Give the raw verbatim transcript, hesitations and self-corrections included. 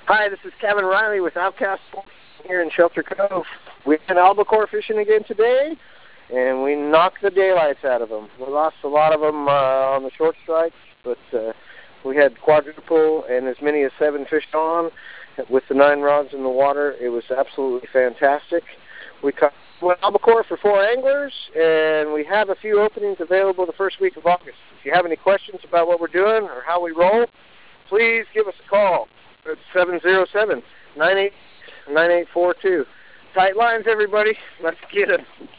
Hi, this is Kevin Riley with Outcast here in Shelter Cove. We went albacore fishing again today, and we knocked the daylights out of them. We lost a lot of them uh, on the short strikes, but uh, we had quadruple and as many as seven fish on with the nine rods in the water. It was absolutely fantastic. We caught one albacore for four anglers, and we have a few openings available the first week of August. If you have any questions about what we're doing or how we roll, please give us a call. It's seven zero seven, nine eight nine eight four two. Tight lines, everybody. Let's get it.